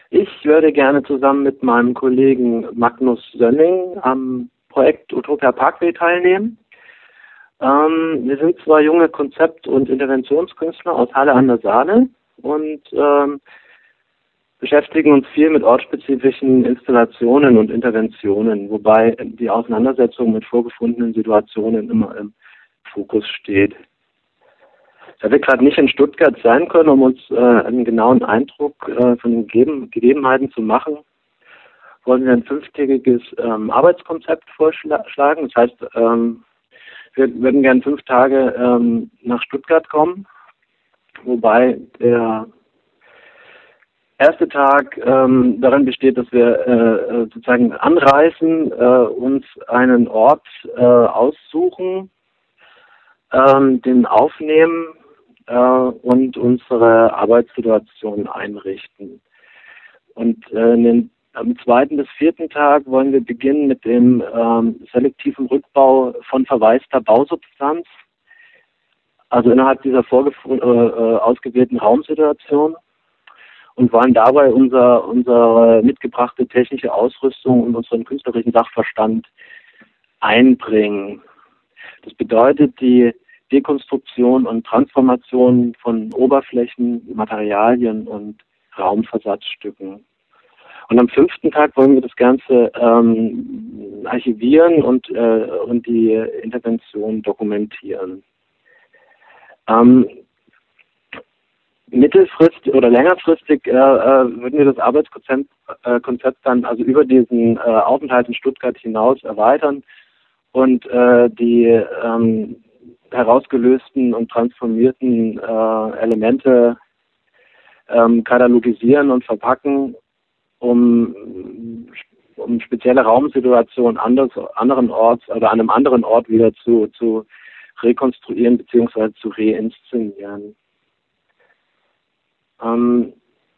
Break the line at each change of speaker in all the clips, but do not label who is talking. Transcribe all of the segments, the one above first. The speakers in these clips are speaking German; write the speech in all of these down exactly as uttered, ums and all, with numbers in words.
Ich würde gerne zusammen mit meinem Kollegen Magnus Sönning am Projekt Utopia Parkway teilnehmen. Ähm, wir sind zwei junge Konzept- und Interventionskünstler aus Halle an der Saale und ähm, beschäftigen uns viel mit ortsspezifischen Installationen und Interventionen, wobei die Auseinandersetzung mit vorgefundenen Situationen immer im Fokus steht. Da wir gerade nicht in Stuttgart sein können, um uns äh, einen genauen Eindruck äh, von den Geben Gegebenheiten zu machen, wollen wir ein fünftägiges ähm, Arbeitskonzept vorschlagen. Das heißt, ähm, wir würden gerne fünf Tage ähm, nach Stuttgart kommen, wobei der erste Tag ähm, darin besteht, dass wir äh, sozusagen anreisen, äh, uns einen Ort äh, aussuchen, ähm, den aufnehmen äh, und unsere Arbeitssituation einrichten. Und äh, in den, am zweiten bis vierten Tag wollen wir beginnen mit dem ähm, selektiven Rückbau von verwaister Bausubstanz, also innerhalb dieser vorgef- äh, ausgewählten Raumsituation, und wollen dabei unser, unsere mitgebrachte technische Ausrüstung und unseren künstlerischen Sachverstand einbringen. Das bedeutet die Dekonstruktion und Transformation von Oberflächen, Materialien und Raumversatzstücken. Und am fünften Tag wollen wir das Ganze ähm, archivieren und, äh, und die Intervention dokumentieren. Ähm, mittelfristig oder längerfristig äh, äh, würden wir das Arbeitskonzept äh, Konzept dann also über diesen äh, Aufenthalt in Stuttgart hinaus erweitern und äh, die ähm, herausgelösten und transformierten äh, Elemente ähm, katalogisieren und verpacken, um, um spezielle Raumsituationen anders, anderen Orts oder an einem anderen Ort wieder zu, zu rekonstruieren bzw. zu reinszenieren. Ähm,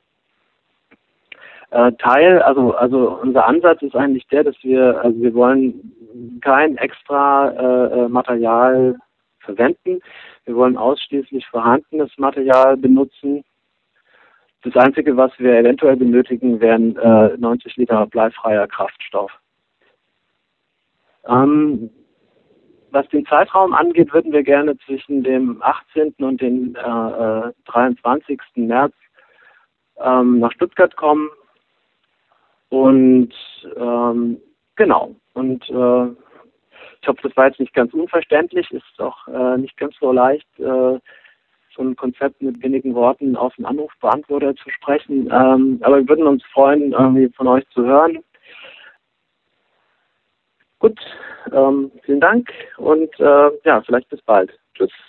äh, Teil, also also unser Ansatz ist eigentlich der, dass wir, also wir wollen kein extra äh, Material verwenden. Wir wollen ausschließlich vorhandenes Material benutzen. Das Einzige, was wir eventuell benötigen, wären äh, neunzig Liter bleifreier Kraftstoff. Ähm, was den Zeitraum angeht, würden wir gerne zwischen dem achtzehnten und dem äh, dreiundzwanzigsten März ähm, nach Stuttgart kommen. Und ähm, genau. Und äh, ich hoffe, das war jetzt nicht ganz unverständlich, ist auch äh, nicht ganz so leicht, äh, so ein Konzept mit wenigen Worten auf den Anrufbeantworter zu sprechen. Ähm, aber wir würden uns freuen, irgendwie von euch zu hören. Gut, ähm, vielen Dank und äh, ja, vielleicht bis bald. Tschüss.